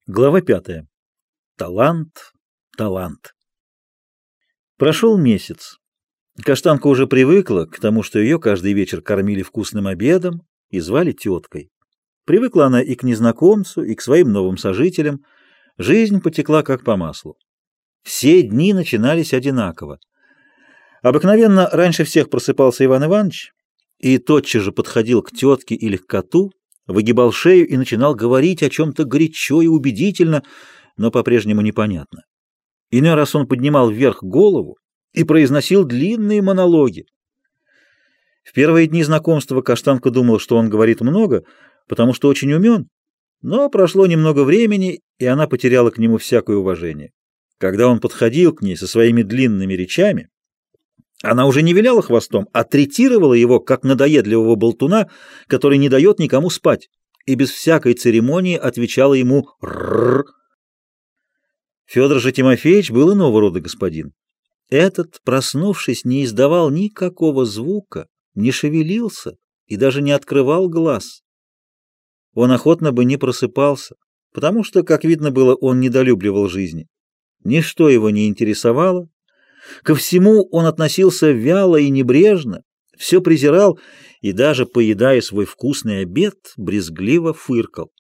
Глава 5. Талант, талант. Прошел месяц. Каштанка уже привыкла к тому, что ее каждый вечер кормили вкусным обедом и звали теткой. Привыкла она и к незнакомцу, и к своим новым сожителям. Жизнь потекла как по маслу. Все дни начинались одинаково. Обыкновенно раньше всех просыпался Иван Иванович и тотчас же подходил к тетке или к коту, выгибал шею и начинал говорить о чем-то горячо и убедительно, но по-прежнему непонятно. Иной раз он поднимал вверх голову и произносил длинные монологи. В первые дни знакомства Каштанка думала, что он говорит много, потому что очень умен, но прошло немного времени, и она потеряла к нему всякое уважение. Когда он подходил к ней со своими длинными речами, она уже не виляла хвостом, а третировала его, как надоедливого болтуна, который не дает никому спать, и без всякой церемонии отвечала ему «рррр». Федор же Тимофеевич был иного рода господин. Этот, проснувшись, не издавал никакого звука, не шевелился и даже не открывал глаз. Он охотно бы не просыпался, потому что, как видно было, он недолюбливал жизни. Ничто его не интересовало. Ко всему он относился вяло и небрежно, все презирал и даже, поедая свой вкусный обед, брезгливо фыркал.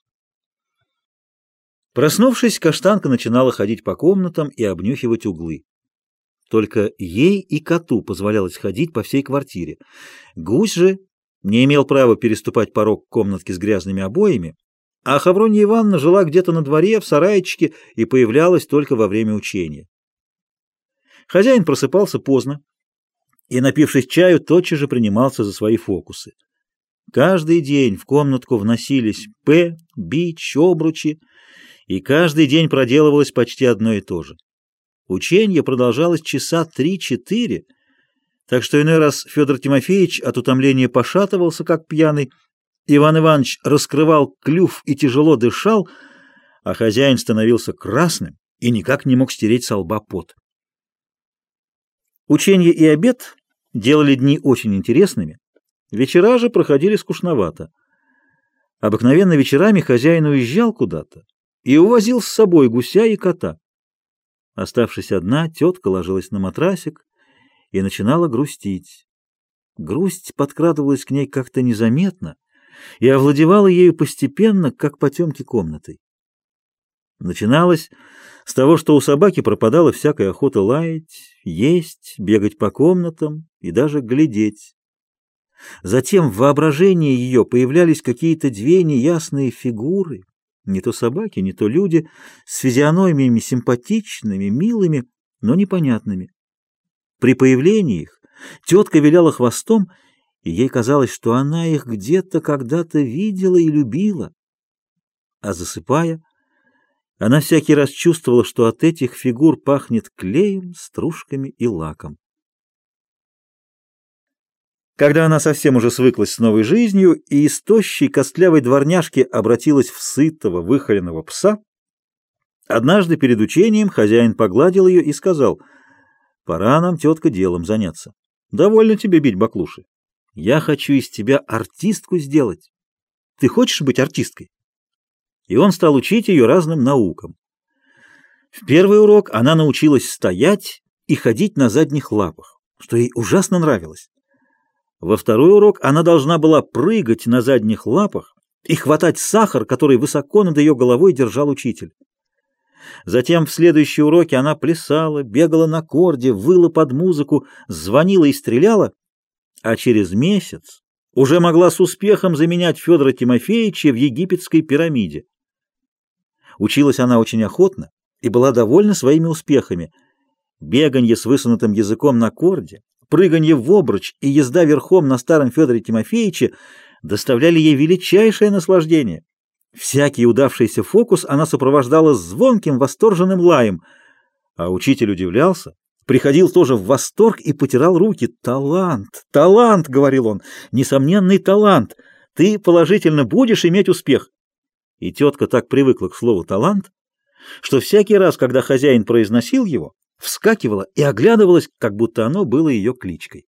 Проснувшись, Каштанка начинала ходить по комнатам и обнюхивать углы. Только ей и коту позволялось ходить по всей квартире. Гусь же не имел права переступать порог комнатки с грязными обоями, а Хавронья Ивановна жила где-то на дворе, в сарайчике, и появлялась только во время учения. Хозяин просыпался поздно и, напившись чаю, тотчас же принимался за свои фокусы. Каждый день в комнатку вносились бич, обручи, и каждый день проделывалось почти одно и то же. Ученье продолжалось часа 3-4, так что иной раз Федор Тимофеевич от утомления пошатывался, как пьяный, Иван Иванович раскрывал клюв и тяжело дышал, а хозяин становился красным и никак не мог стереть со лба пот. Ученье и обед делали дни очень интересными, вечера же проходили скучновато. Обыкновенно вечерами хозяин уезжал куда-то и увозил с собой гуся и кота. Оставшись одна, тетка ложилась на матрасик и начинала грустить. Грусть подкрадывалась к ней как-то незаметно и овладевала ею постепенно, как потемки комнатой. Начиналось с того, что у собаки пропадала всякая охота лаять, есть, бегать по комнатам и даже глядеть. Затем в воображении ее появлялись какие-то две неясные фигуры, не то собаки, не то люди, с физиономиями симпатичными, милыми, но непонятными. При появлении их тетка виляла хвостом, и ей казалось, что она их где-то когда-то видела и любила. А засыпая, она всякий раз чувствовала, что от этих фигур пахнет клеем, стружками и лаком. Когда она совсем уже свыклась с новой жизнью и из тощей костлявой дворняжки обратилась в сытого, выхоленного пса, однажды перед учением хозяин погладил ее и сказал: «Пора нам, тетка, делом заняться. Довольно тебе бить баклуши. Я хочу из тебя артистку сделать. Ты хочешь быть артисткой?» И он стал учить ее разным наукам. В первый урок она научилась стоять и ходить на задних лапах, что ей ужасно нравилось. Во второй урок она должна была прыгать на задних лапах и хватать сахар, который высоко над ее головой держал учитель. Затем в следующие уроки она плясала, бегала на корде, выла под музыку, звонила и стреляла, а через месяц уже могла с успехом заменять Федора Тимофеевича в египетской пирамиде. Училась она очень охотно и была довольна своими успехами. Беганье с высунутым языком на корде, прыганье в обруч и езда верхом на старом Федоре Тимофеевиче доставляли ей величайшее наслаждение. Всякий удавшийся фокус она сопровождала звонким восторженным лаем, а учитель удивлялся, приходил тоже в восторг и потирал руки. «Талант, талант!» — говорил он, — «несомненный талант! Ты положительно будешь иметь успех!» И тетка так привыкла к слову «талант», что всякий раз, когда хозяин произносил его, вскакивала и оглядывалась, как будто оно было ее кличкой.